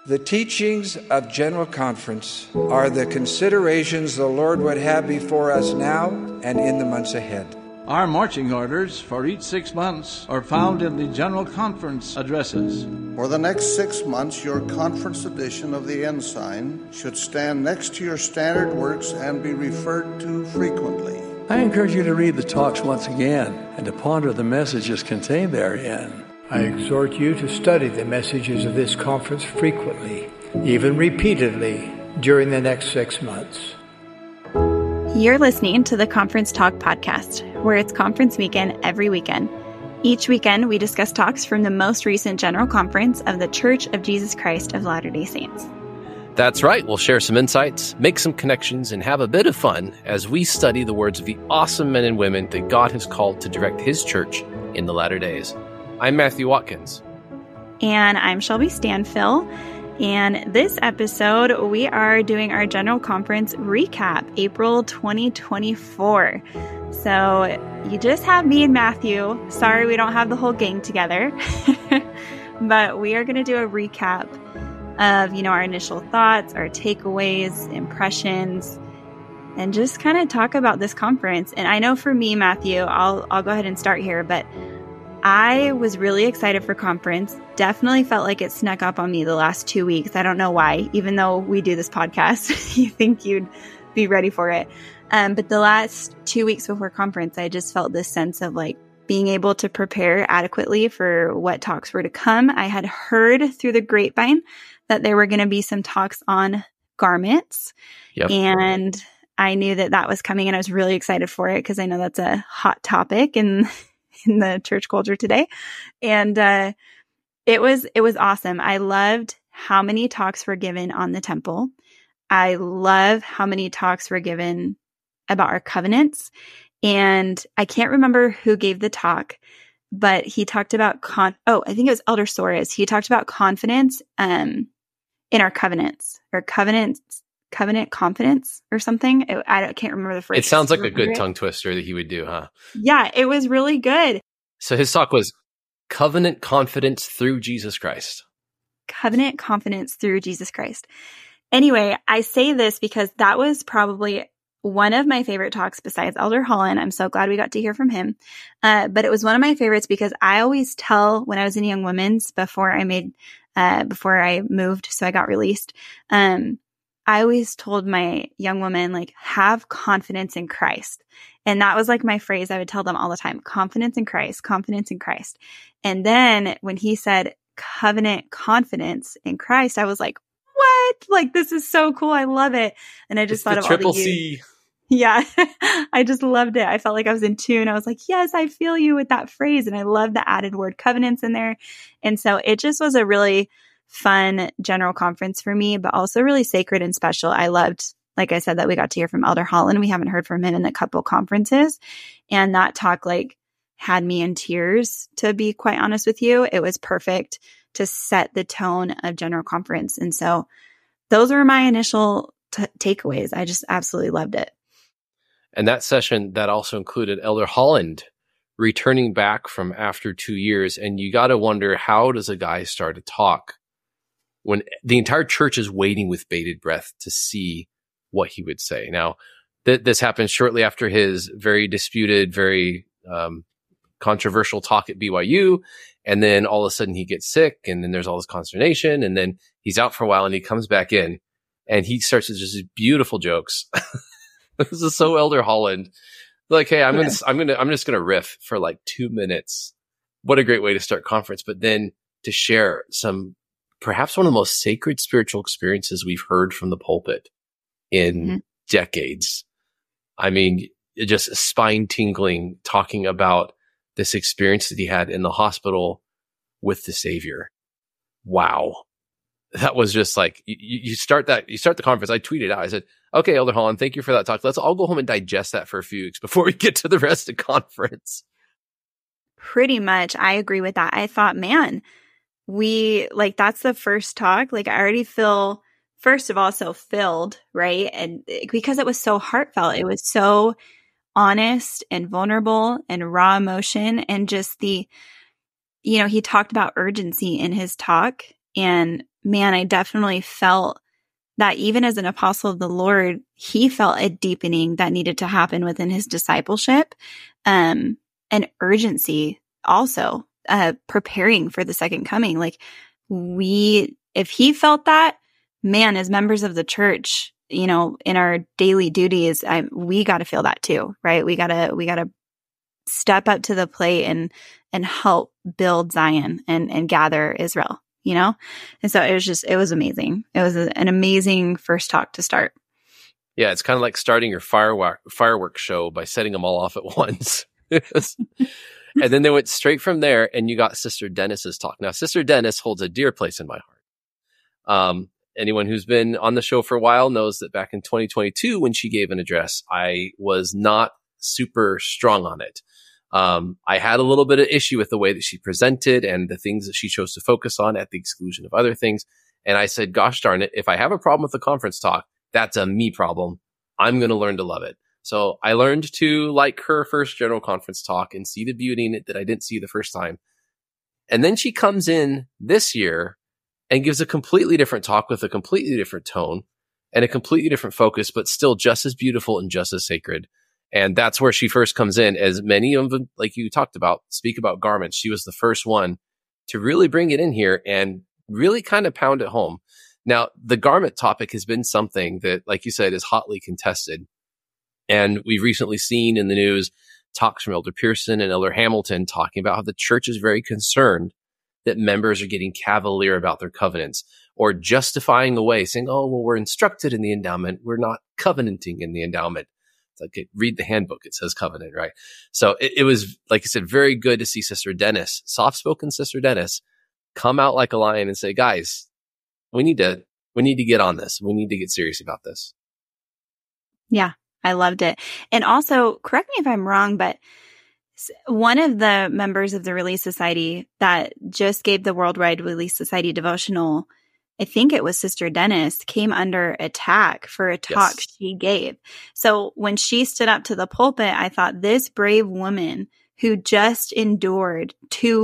The teachings of General Conference are the considerations the Lord would have before us now and in the months ahead. Our marching orders for each 6 months are found in the General Conference addresses. For the next 6 months, your conference edition of the Ensign should stand next to your standard works and be referred to frequently. I encourage you to read the talks once again and to ponder the messages contained therein. I exhort you to study the messages of this conference frequently, even repeatedly, during the next 6 months. You're listening to the Conference Talk podcast, where it's conference weekend every weekend. Each weekend, we discuss talks from the most recent General Conference of the Church of Jesus Christ of Latter-day Saints. That's right. We'll share some insights, make some connections, and have a bit of fun as we study the words of the awesome men and women that God has called to direct His church in the latter days. I'm Matthew Watkins. And I'm Shelby Stanfill. And this episode, we are doing our General Conference recap, April 2024. So you just have me and Matthew. Sorry, we don't have the whole gang together. But we are going to do a recap of, our initial thoughts, our takeaways, impressions, and just kind of talk about this conference. And I know for me, Matthew, I'll go ahead and start here, but I was really excited for conference. Definitely felt like it snuck up on me the last 2 weeks. I don't know why, even though we do this podcast, you think you'd be ready for it. But the last 2 weeks before conference, I just felt this sense of like being able to prepare adequately for what talks were to come. I had heard through the grapevine that there were going to be some talks on garments. Yep. And I knew that was coming, and I was really excited for it because I know that's a hot topic in the church culture today. And it was awesome. I loved how many talks were given on the temple. I love how many talks were given about our covenants. And I can't remember who gave the talk, but he talked about I think it was Elder Soares. He talked about confidence in our covenants, or covenant confidence or something. I can't remember the phrase. It sounds like a good tongue twister that he would do, huh? Yeah, it was really good. So his talk was Covenant Confidence Through Jesus Christ. Covenant Confidence Through Jesus Christ. Anyway, I say this because that was probably one of my favorite talks besides Elder Holland. I'm so glad we got to hear from him. But it was one of my favorites because I always tell when I was in Young Women's before I moved, so I got released. I always told my young women, like, have confidence in Christ. And that was like my phrase I would tell them all the time, confidence in Christ, confidence in Christ. And then when he said covenant confidence in Christ, I was like, what? Like, this is so cool. I love it. And I just thought of all the triple C. Yeah, I just loved it. I felt like I was in tune. I was like, yes, I feel you with that phrase. And I love the added word covenants in there. And so it just was a really fun general conference for me, but also really sacred and special. I loved, like I said, that we got to hear from Elder Holland. We haven't heard from him in a couple conferences. And that talk had me in tears, to be quite honest with you. It was perfect to set the tone of general conference. And so those were my initial takeaways. I just absolutely loved it. And that session, that also included Elder Holland returning back from after 2 years. And you got to wonder, how does a guy start a talk when the entire church is waiting with bated breath to see what he would say? Now, this happened shortly after his very disputed, very controversial talk at BYU. And then all of a sudden he gets sick, and then there's all this consternation, and then he's out for a while and he comes back in and he starts with just these beautiful jokes. This is so Elder Holland. Like, hey, I'm just gonna riff for like 2 minutes. What a great way to start conference. But then to share perhaps one of the most sacred spiritual experiences we've heard from the pulpit in decades. I mean, just spine tingling, talking about this experience that he had in the hospital with the Savior. Wow. That was just like, you start the conference. I tweeted out, I said, okay, Elder Holland, thank you for that talk. Let's all go home and digest that for a few weeks before we get to the rest of conference. Pretty much. I agree with that. I thought, man, that's the first talk. Like, I already feel, first of all, so filled, right? And because it was so heartfelt, it was so honest and vulnerable and raw emotion, and just he talked about urgency in his talk. And man, I definitely felt that even as an apostle of the Lord, he felt a deepening that needed to happen within his discipleship, and urgency also, preparing for the second coming. Like if he felt that, man, as members of the church, in our daily duties, we got to feel that too, right? We got to step up to the plate and help build Zion and gather Israel, And so it was amazing. It was an amazing first talk to start. Yeah, it's kind of like starting your fireworks show by setting them all off at once. And then they went straight from there, and you got Sister Dennis's talk. Now, Sister Dennis holds a dear place in my heart. Anyone who's been on the show for a while knows that back in 2022, when she gave an address, I was not super strong on it. I had a little bit of issue with the way that she presented and the things that she chose to focus on at the exclusion of other things. And I said, gosh darn it, if I have a problem with the conference talk, that's a me problem. I'm going to learn to love it. So I learned to like her first general conference talk and see the beauty in it that I didn't see the first time. And then she comes in this year and gives a completely different talk with a completely different tone and a completely different focus, but still just as beautiful and just as sacred. And that's where she first comes in, as many of them, like you talked about, speak about garments. She was the first one to really bring it in here and really kind of pound it home. Now, the garment topic has been something that, like you said, is hotly contested. And we've recently seen in the news talks from Elder Pearson and Elder Hamilton talking about how the church is very concerned that members are getting cavalier about their covenants or justifying away, saying, oh, well, we're instructed in the endowment. We're not covenanting in the endowment. It's like, read the handbook. It says covenant, right? So it was, like I said, very good to see Sister Dennis, soft-spoken Sister Dennis, come out like a lion and say, guys, we need to get on this. We need to get serious about this. Yeah. I loved it. And also, correct me if I'm wrong, but one of the members of the Relief Society that just gave the Worldwide Relief Society devotional, I think it was Sister Dennis, came under attack for a talk she gave. So when she stood up to the pulpit, I thought, this brave woman who just endured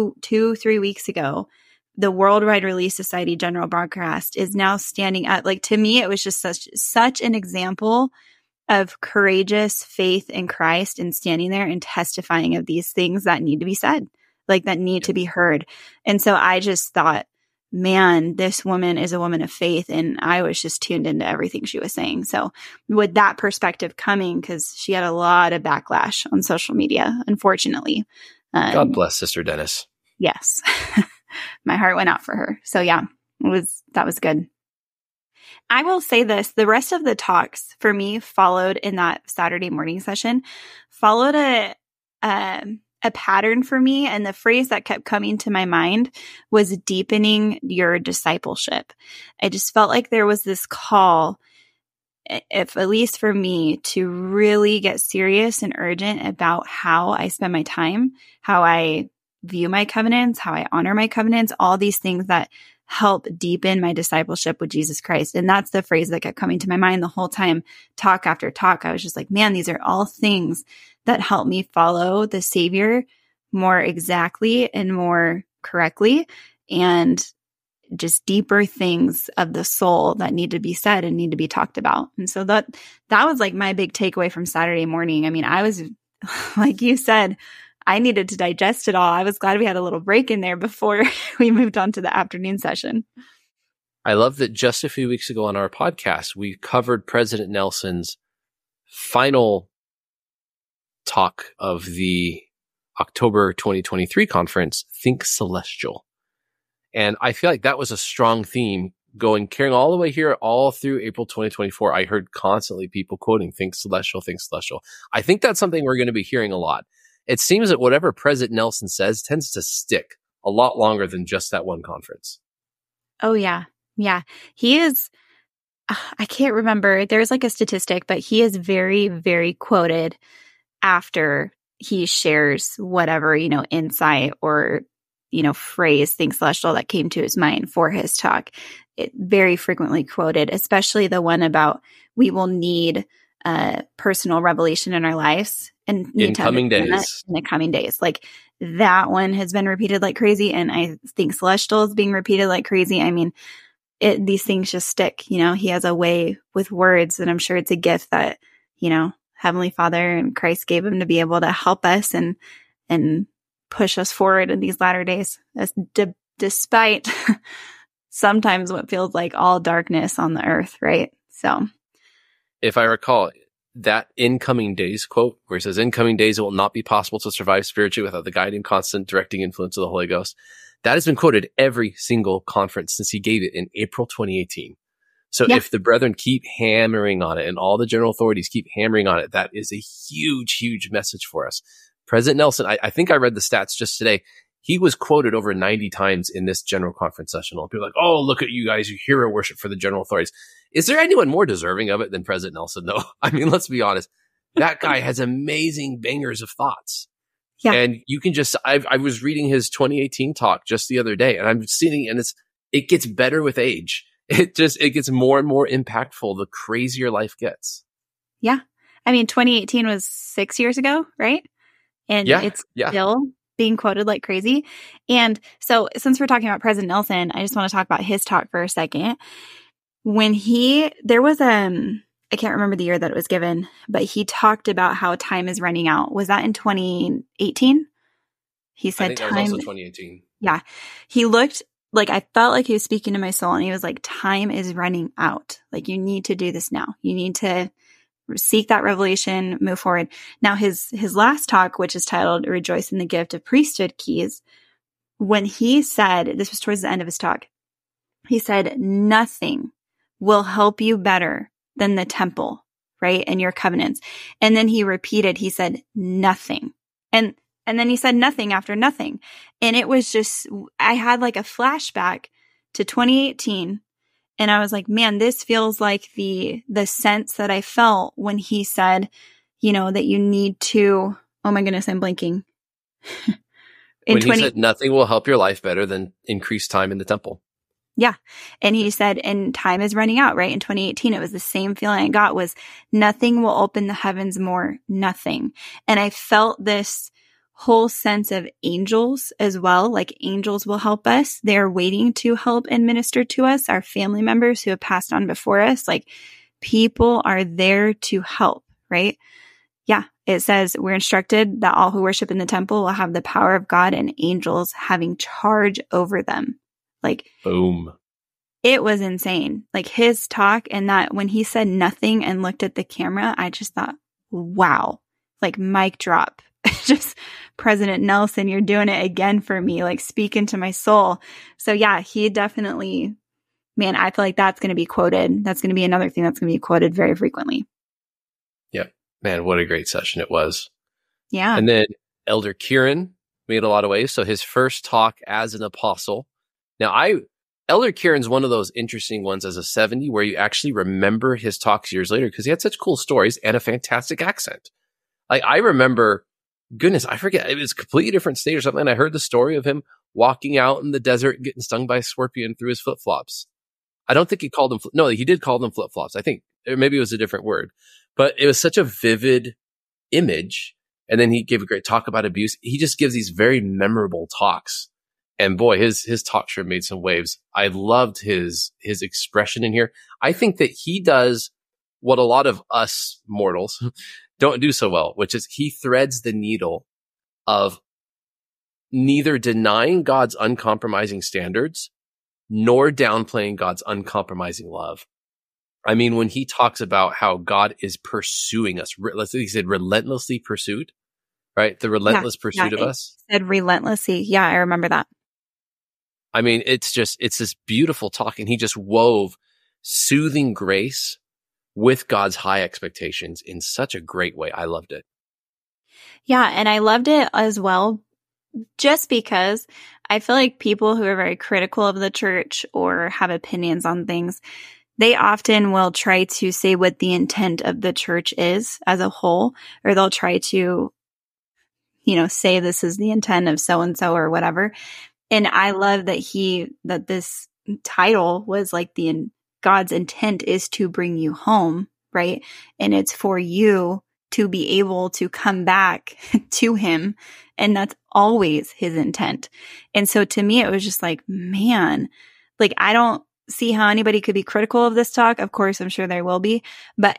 3 weeks ago the Worldwide Relief Society general broadcast is now standing up. Like, to me, it was just such an example of courageous faith in Christ and standing there and testifying of these things that need to be said, like that need to be heard. And so I just thought, man, this woman is a woman of faith. And I was just tuned into everything she was saying. So with that perspective coming, because she had a lot of backlash on social media, unfortunately. God bless Sister Dennis. Yes. My heart went out for her. So yeah, that was good. I will say this, the rest of the talks for me followed in that Saturday morning session, followed a pattern for me. And the phrase that kept coming to my mind was deepening your discipleship. I just felt like there was this call, if at least for me, to really get serious and urgent about how I spend my time, how I view my covenants, how I honor my covenants, all these things that help deepen my discipleship with Jesus Christ. And that's the phrase that kept coming to my mind the whole time, talk after talk. I was just like, man, these are all things that help me follow the Savior more exactly and more correctly, and just deeper things of the soul that need to be said and need to be talked about. And so that was like my big takeaway from Saturday morning. I mean, I was, like you said, I needed to digest it all. I was glad we had a little break in there before we moved on to the afternoon session. I love that just a few weeks ago on our podcast, we covered President Nelson's final talk of the October 2023 conference, Think Celestial. And I feel like that was a strong theme carrying all the way here, all through April 2024. I heard constantly people quoting, Think Celestial, Think Celestial. I think that's something we're going to be hearing a lot. It seems that whatever President Nelson says tends to stick a lot longer than just that one conference. Oh, yeah. Yeah. He is, I can't remember. There's like a statistic, but he is very, very quoted after he shares whatever, insight or, phrase, Think Celestial, that came to his mind for his talk. It very frequently quoted, especially the one about we will need personal revelation in our lives and in coming days. In the coming days. Like, that one has been repeated like crazy. And I think Celestial is being repeated like crazy. I mean, these things just stick. He has a way with words, and I'm sure it's a gift that, Heavenly Father and Christ gave him to be able to help us and push us forward in these latter days, despite sometimes what feels like all darkness on the earth, right? So, if I recall, that incoming days quote, where he says, "In coming days, it will not be possible to survive spiritually without the guiding, constant, directing influence of the Holy Ghost." That has been quoted every single conference since he gave it in April 2018. So if the brethren keep hammering on it, and all the general authorities keep hammering on it, that is a huge, huge message for us. President Nelson, I think I read the stats just today. He was quoted over 90 times in this general conference session. People are like, "Oh, look at you guys, you hero worship for the general authorities." Is there anyone more deserving of it than President Nelson, though? I mean, let's be honest. That guy has amazing bangers of thoughts. Yeah. And you can just, I was reading his 2018 talk just the other day, and I'm seeing, and it gets better with age. It gets more and more impactful the crazier life gets. Yeah. I mean, 2018 was 6 years ago, right? And it's still being quoted like crazy. And so since we're talking about President Nelson, I just want to talk about his talk for a second. When there was, I can't remember the year that it was given, but he talked about how time is running out. Was that in 2018? He said I think that was also 2018. Yeah. He looked like, I felt like he was speaking to my soul, and he was like, time is running out. Like, you need to do this now. You need to seek that revelation, move forward. Now, his last talk, which is titled "Rejoice in the Gift of Priesthood Keys," when he said, this was towards the end of his talk, he said, "Nothing will help you better than the temple, right? And your covenants." And then he repeated, he said, "Nothing." And then he said nothing after nothing. And it was just, I had like a flashback to 2018. And I was like, man, this feels like the sense that I felt when he said, that you need to, oh my goodness, I'm blanking. When he said nothing will help your life better than increased time in the temple. Yeah. And he said, and time is running out, right? In 2018, it was the same feeling I got was nothing will open the heavens more, nothing. And I felt this whole sense of angels as well. Like, angels will help us. They're waiting to help and minister to us, our family members who have passed on before us. Like, people are there to help, right? Yeah. It says we're instructed that all who worship in the temple will have the power of God and angels having charge over them. Like, boom. It was insane. Like, his talk, and that when he said nothing and looked at the camera, I just thought, wow, like, mic drop. Just President Nelson, you're doing it again for me, like, speak into my soul. So yeah, he definitely, man, I feel like that's going to be quoted. That's going to be another thing that's going to be quoted very frequently. Yeah, man, what a great session it was. Yeah. And then Elder Kieran made a lot of waves. So his first talk as an apostle. Now, Elder Kieran's one of those interesting ones as a 70 where you actually remember his talks years later because he had such cool stories and a fantastic accent. Like, I remember, goodness, I forget, it was a completely different state or something. And I heard the story of him walking out in the desert and getting stung by a scorpion through his flip-flops. I don't think he called them, no, he did call them flip-flops. I think, or maybe it was a different word, but it was such a vivid image. And then he gave a great talk about abuse. He just gives these very memorable talks. And boy, his talk sure made some waves. I loved his expression in here. I think that he does what a lot of us mortals don't do so well, which is he threads the needle of neither denying God's uncompromising standards nor downplaying God's uncompromising love. I mean, when he talks about how God is pursuing us, he said relentlessly pursued, right? The relentless pursuit of us. Said relentlessly. Yeah, I remember that. I mean, it's this beautiful talk, and he just wove soothing grace with God's high expectations in such a great way. I loved it. Yeah, and I loved it as well, just because I feel like people who are very critical of the church or have opinions on things, they often will try to say what the intent of the church is as a whole, or they'll try to, say this is the intent of so-and-so or whatever. And I love that this title was like God's intent is to bring you home, right? And it's for you to be able to come back to him. And that's always his intent. And so to me, it was just like, man, like, I don't see how anybody could be critical of this talk. Of course, I'm sure there will be, but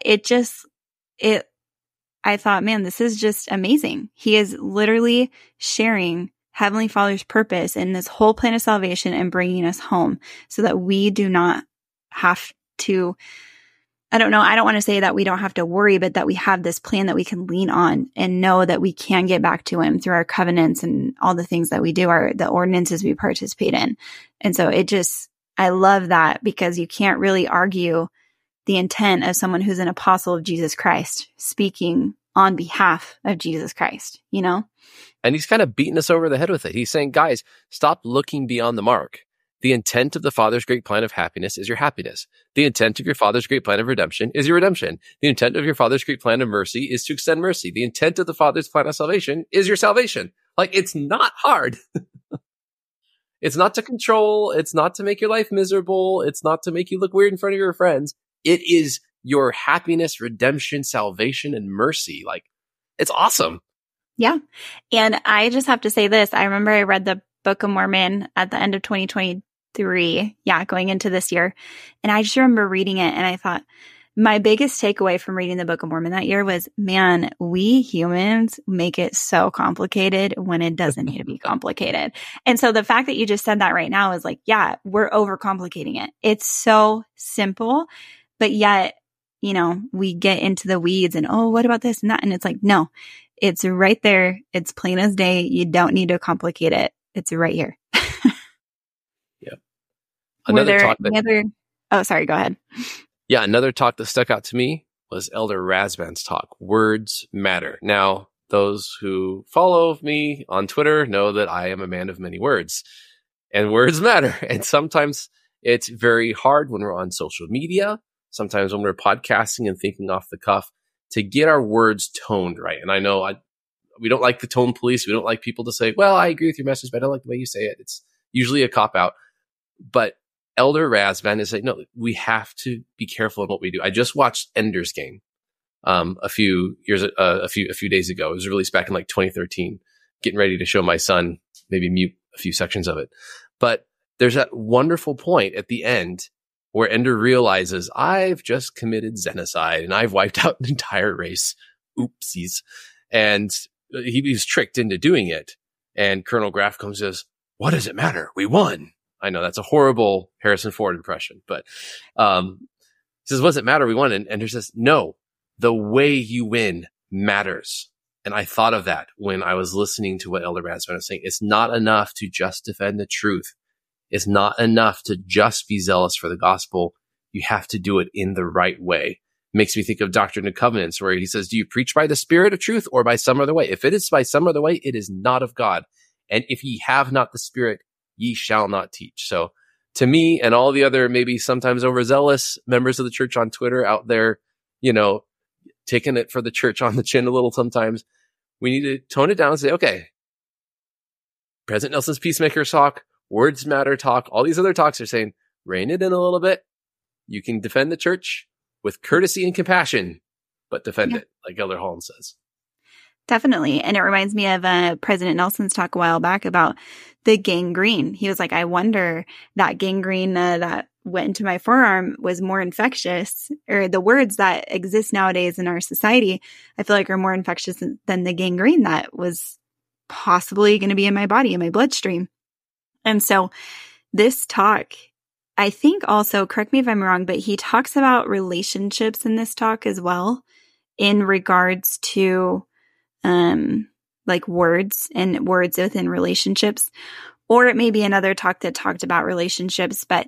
I thought, man, this is just amazing. He is literally sharing Heavenly Father's purpose in this whole plan of salvation and bringing us home so that we do not have to, I don't want to say that we don't have to worry, but that we have this plan that we can lean on and know that we can get back to him through our covenants and all the things that we do, the ordinances we participate in. And so I love that, because you can't really argue the intent of someone who's an apostle of Jesus Christ speaking on behalf of Jesus Christ, And he's kind of beating us over the head with it. He's saying, guys, stop looking beyond the mark. The intent of the Father's great plan of happiness is your happiness. The intent of your Father's great plan of redemption is your redemption. The intent of your Father's great plan of mercy is to extend mercy. The intent of the Father's plan of salvation is your salvation. Like, it's not hard. It's not to control. It's not to make your life miserable. It's not to make you look weird in front of your friends. It is your happiness, redemption, salvation, and mercy. Like, it's awesome. Yeah. And I just have to say this. I remember I read the Book of Mormon at the end of 2023. Yeah, going into this year. And I just remember reading it, and I thought, my biggest takeaway from reading the Book of Mormon that year was, man, we humans make it so complicated when it doesn't need to be complicated. And so the fact that you just said that right now is like, yeah, we're overcomplicating it. It's so simple, but yet, we get into the weeds and, oh, what about this and that? And it's like, no, it's right there. It's plain as day. You don't need to complicate it. It's right here. Yeah. Oh, sorry, go ahead. Yeah, another talk that stuck out to me was Elder Razvan's talk, Words Matter. Now, those who follow me on Twitter know that I am a man of many words, and words matter. And sometimes it's very hard when we're on social media, sometimes when we're podcasting and thinking off the cuff, to get our words toned right. And I know we don't like the tone police. We don't like people to say, well, I agree with your message, but I don't like the way you say it. It's usually a cop-out. But Elder Razvan is like, no, we have to be careful in what we do. I just watched Ender's Game a few days ago. It was released back in like 2013, getting ready to show my son, maybe mute a few sections of it. But there's that wonderful point at the end where Ender realizes, I've just committed genocide and I've wiped out an entire race. Oopsies. And he was tricked into doing it. And Colonel Graff comes and says, what does it matter? We won. I know that's a horrible Harrison Ford impression, but he says, what does it matter? We won. And Ender says, no, the way you win matters. And I thought of that when I was listening to what Elder Razvan was saying. It's not enough to just defend the truth. It's not enough to just be zealous for the gospel. You have to do it in the right way. Makes me think of Doctrine and Covenants, where he says, do you preach by the Spirit of truth or by some other way? If it is by some other way, it is not of God. And if ye have not the Spirit, ye shall not teach. So to me and all the other maybe sometimes overzealous members of the church on Twitter out there, taking it for the church on the chin a little sometimes, we need to tone it down and say, okay, President Nelson's Peacemaker talk, Words Matter talk, all these other talks are saying, rein it in a little bit. You can defend the church with courtesy and compassion, but defend it, like Elder Holland says. Definitely. And it reminds me of President Nelson's talk a while back about the gangrene. He was like, I wonder that gangrene that went into my forearm was more infectious, or the words that exist nowadays in our society, I feel like are more infectious than the gangrene that was possibly going to be in my body, in my bloodstream. And so this talk, I think also, correct me if I'm wrong, but he talks about relationships in this talk as well, in regards to like words and words within relationships. Or it may be another talk that talked about relationships, but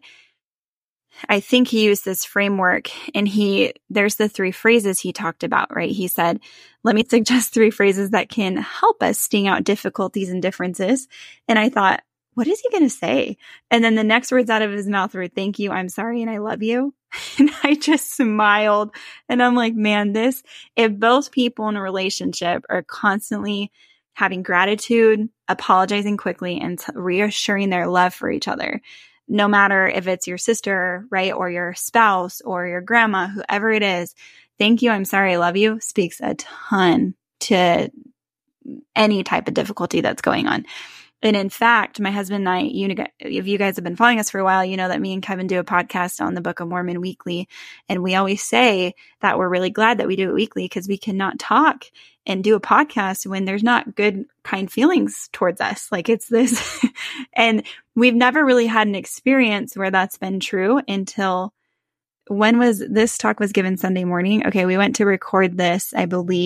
I think he used this framework, and there's the 3 phrases he talked about, right? He said, let me suggest 3 phrases that can help us sting out difficulties and differences. And I thought, what is he going to say? And then the next words out of his mouth were, thank you, I'm sorry, and I love you. And I just smiled, and I'm like, man, if both people in a relationship are constantly having gratitude, apologizing quickly, and reassuring their love for each other, no matter if it's your sister, right, or your spouse or your grandma, whoever it is, thank you, I'm sorry, I love you, speaks a ton to any type of difficulty that's going on. And in fact, my husband and I, if you guys have been following us for a while, you know that me and Kevin do a podcast on the Book of Mormon weekly. And we always say that we're really glad that we do it weekly because we cannot talk and do a podcast when there's not good, kind feelings towards us. Like it's this. And we've never really had an experience where that's been true until when was this talk was given Sunday morning? Okay, we went to record this,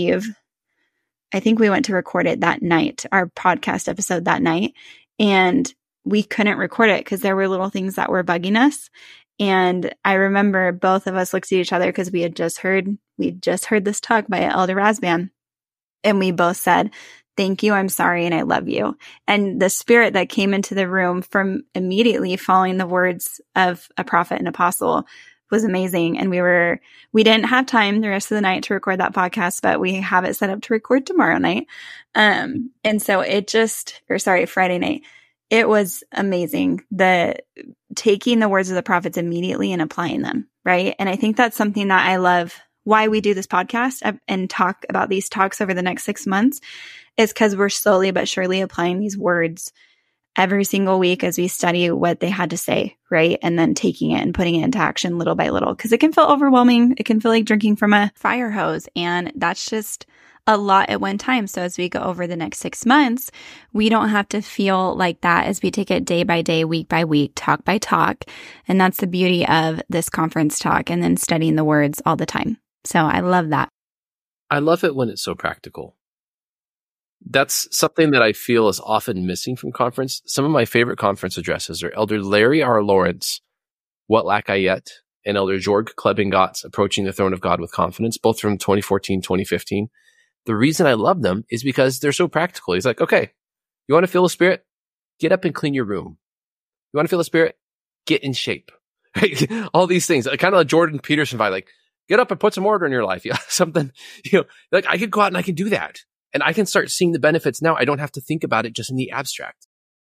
I think we went to record it that night, our podcast episode that night, and we couldn't record it because there were little things that were bugging us. And I remember both of us looked at each other because we'd just heard this talk by Elder Razban. And we both said, thank you, I'm sorry, and I love you. And the spirit that came into the room from immediately following the words of a prophet and apostle was amazing. And we didn't have time the rest of the night to record that podcast, but we have it set up to record tomorrow night. And so Friday night, it was amazing. Taking the words of the prophets immediately and applying them. Right. And I think that's something that I love why we do this podcast and talk about these talks over the next 6 months is because we're slowly but surely applying these words every single week as we study what they had to say, right? And then taking it and putting it into action little by little, because it can feel overwhelming. It can feel like drinking from a fire hose, and that's just a lot at one time. So as we go over the next 6 months, we don't have to feel like that as we take it day by day, week by week, talk by talk. And that's the beauty of this conference talk and then studying the words all the time. So I love that. I love it when it's so practical. That's something that I feel is often missing from conference. Some of my favorite conference addresses are Elder Larry R. Lawrence, What Lack I Yet, and Elder Jorg Klebengot's Approaching the Throne of God with Confidence, both from 2014, 2015. The reason I love them is because they're so practical. He's like, okay, you want to feel the Spirit? Get up and clean your room. You want to feel the Spirit? Get in shape. All these things, kind of like Jordan Peterson vibe, like, get up and put some order in your life. Yeah, something, like I could go out and I can do that. And I can start seeing the benefits now. I don't have to think about it just in the abstract.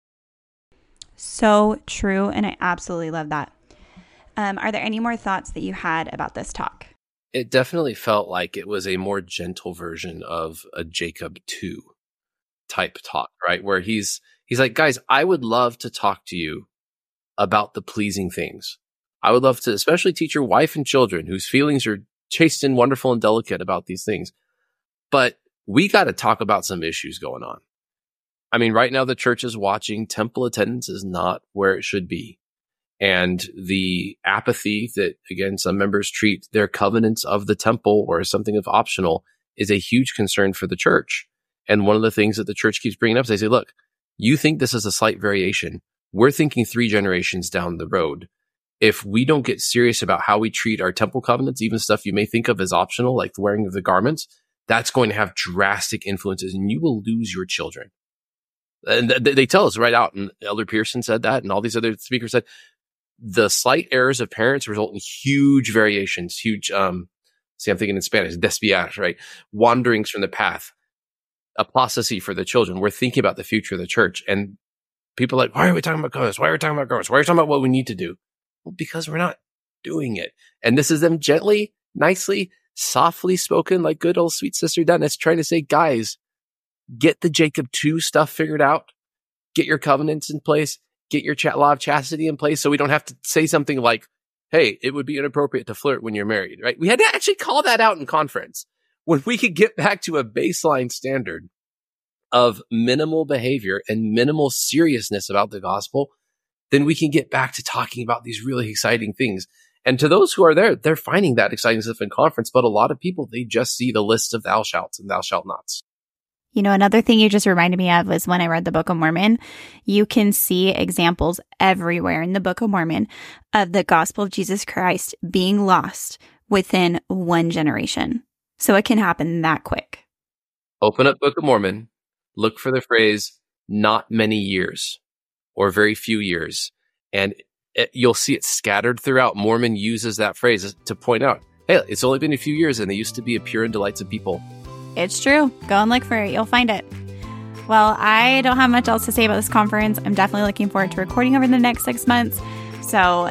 So true. And I absolutely love that. Are there any more thoughts that you had about this talk? It definitely felt like it was a more gentle version of a Jacob 2 type talk, right? Where he's like, guys, I would love to talk to you about the pleasing things. I would love to especially teach your wife and children whose feelings are chaste and wonderful and delicate about these things. But we got to talk about some issues going on. I mean, right now the church is watching. Temple attendance is not where it should be. And the apathy that, again, some members treat their covenants of the temple or something of optional is a huge concern for the church. And one of the things that the church keeps bringing up is they say, look, you think this is a slight variation. We're thinking 3 generations down the road. If we don't get serious about how we treat our temple covenants, even stuff you may think of as optional, like the wearing of the garments, that's going to have drastic influences and you will lose your children. And they tell us right out. And Elder Pearson said that, and all these other speakers said the slight errors of parents result in huge variations, huge, I'm thinking in Spanish, desviar, right? Wanderings from the path, apostasy for the children. We're thinking about the future of the church. And people are like, why are we talking about covenants? Why are we talking about garments? Why are we talking about what we need to do? Well, because we're not doing it. And this is them gently, nicely, softly spoken, like good old sweet sister Dennis, trying to say, guys, get the Jacob 2 stuff figured out. Get your covenants in place. Get your law of chastity in place so we don't have to say something like, hey, it would be inappropriate to flirt when you're married, right? We had to actually call that out in conference. When we could get back to a baseline standard of minimal behavior and minimal seriousness about the gospel, then we can get back to talking about these really exciting things. And to those who are there, they're finding that exciting stuff in conference. But a lot of people, they just see the list of thou shalts and thou shalt nots. You know, another thing you just reminded me of was when I read the Book of Mormon, you can see examples everywhere in the Book of Mormon of the gospel of Jesus Christ being lost within 1 generation. So it can happen that quick. Open up Book of Mormon, look for the phrase, not many years or very few years. And you'll see it scattered throughout. Mormon uses that phrase to point out, hey, it's only been a few years and they used to be a pure and delightsome people. It's true. Go and look for it. You'll find it. Well, I don't have much else to say about this conference. I'm definitely looking forward to recording over the next 6 months. So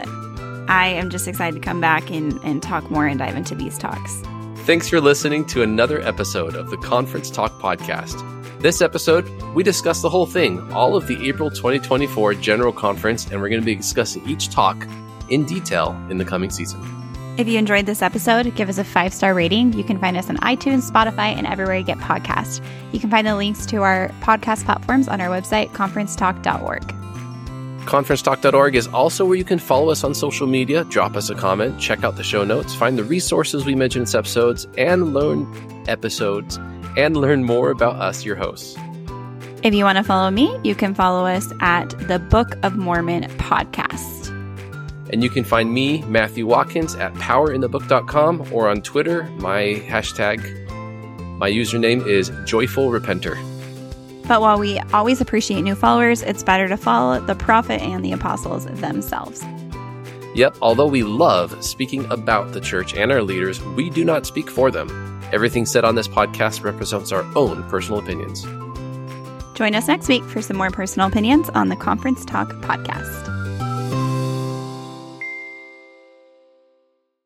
I am just excited to come back and talk more and dive into these talks. Thanks for listening to another episode of the Conference Talk Podcast. This episode, we discussed the whole thing, all of the April 2024 General Conference, and we're going to be discussing each talk in detail in the coming season. If you enjoyed this episode, give us a 5-star rating. You can find us on iTunes, Spotify, and everywhere you get podcasts. You can find the links to our podcast platforms on our website, conferencetalk.org. Conferencetalk.org is also where you can follow us on social media, drop us a comment, check out the show notes, find the resources we mentioned in this episodes, and learn more about us, your hosts. If you want to follow me, you can follow us at the Book of Mormon Podcast. And you can find me, Matthew Watkins, at powerinthebook.com or on Twitter. My username is Joyful Repenter. But while we always appreciate new followers, it's better to follow the prophet and the apostles themselves. Yep, although we love speaking about the church and our leaders, we do not speak for them. Everything said on this podcast represents our own personal opinions. Join us next week for some more personal opinions on the Conference Talk podcast.